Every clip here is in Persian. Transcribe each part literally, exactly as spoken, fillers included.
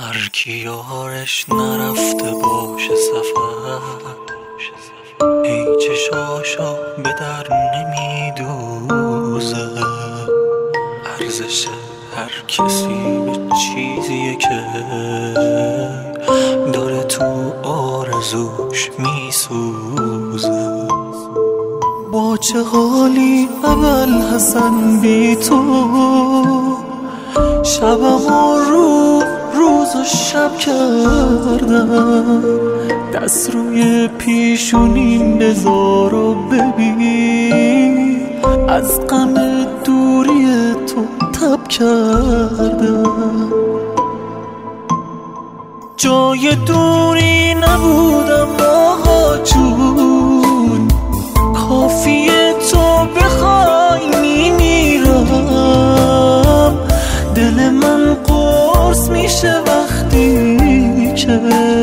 هر کی یارش نرفته باشه سفر، ای چشاشا به در نمیدوزه. ارزش هر کسی به چیزیه که داره تو آرزوش میسوزه. با چه حالی ابوالحسن بی تو، شبم و رو روز و شب کردم. دست روی پیشونین بذار و ببین، از غم دوری تو تب کردم. جای دوری نبودم آقا جون، کافیه تو بخوای میمیرم. دل من قرص میشه وقتی که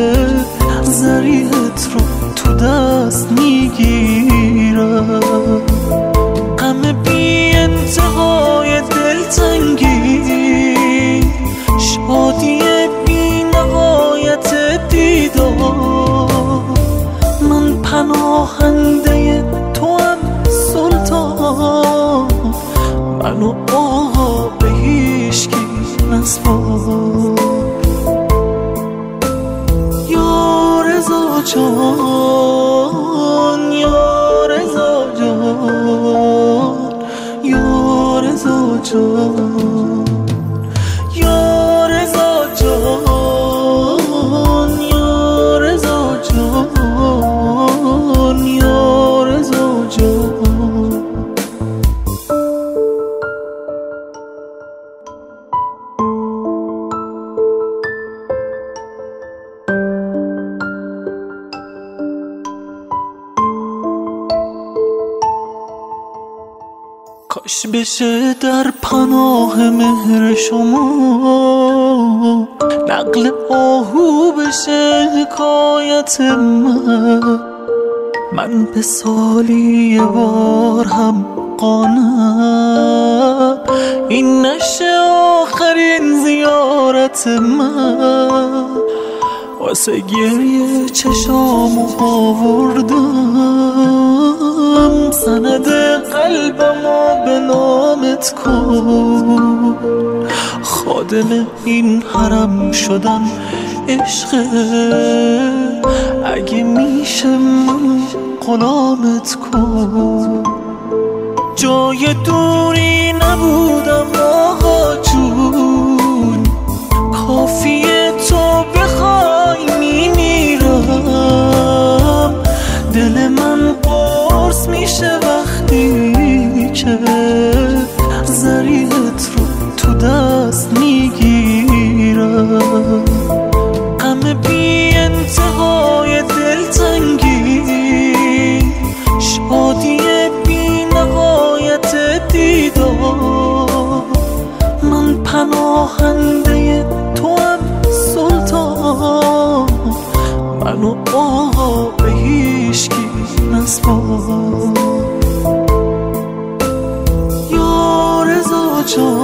ضریحت رو تو دست میگیرم. غم بی انتهای دلتنگی، شادی بی نهایت دیدار. من پناهنده تو هم سلطان، منو آقا به هیچکی نسپار. یا رضا جان، یا رضا جان، یا رضا جان، یا رضا جان، یا رضا جان، یا رضا جان. کاش بشه در پناه مهر شما نقل آهو بشه حکایت من. من به سالی یه بار هم قانم، این نشه آخرین زیارت من. واسه گریه چشامو آوردم، سند قلبمو به نامت کن. خادم این حرم شدن عشقه، اگه میشه من غلامت کن. جای دوری نبودم آقا جون، کافیه تو بخوای میمیرم. دل من قرص میشه وقتی که ضریحت رو تو دست میگیرم. غم بی انتهای دلتنگی، شادی بی نهایت دیدار. من پناهنده تو هم سلطان، منو آقا به هیچکی نسپار. یا رضا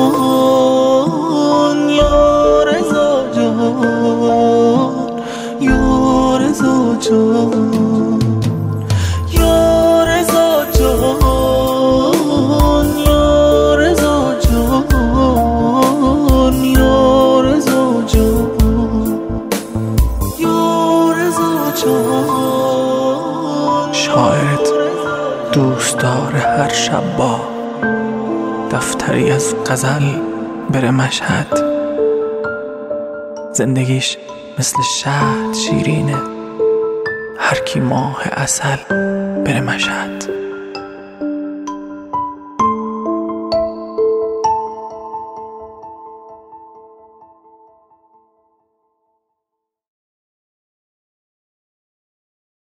جان، یا رضا جان، یا رضا جان، یا رضا جان، یا رضا جان، یا رضا جان، یا رضا جان. شاعرت دوست داره هر شب با دفتری از غزل بره مشهد. زندگیش مثل شهد شیرینه، هر کی ماه عسل بره مشهد.